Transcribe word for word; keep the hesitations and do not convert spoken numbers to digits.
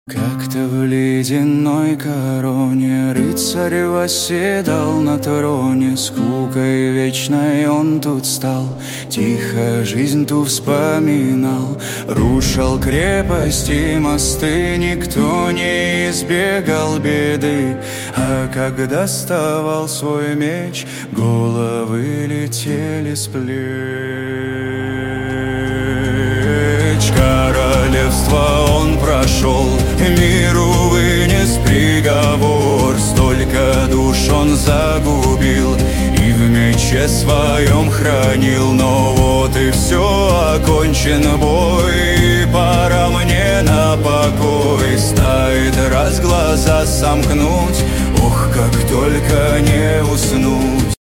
Как-то в ледяной короне рыцарь восседал на троне. Скукой вечной он тут стал, тихо жизнь ту вспоминал. Рушил крепости, мосты, никто не избегал беды. А когда доставал свой меч, головы летели с плеч. Королевство он прошел, миру вынес приговор. Столько душ он загубил и в мече своем хранил. Но вот и все, окончен бой, пора мне на покой. Стоит раз глаза сомкнуть, ох, как только не уснуть.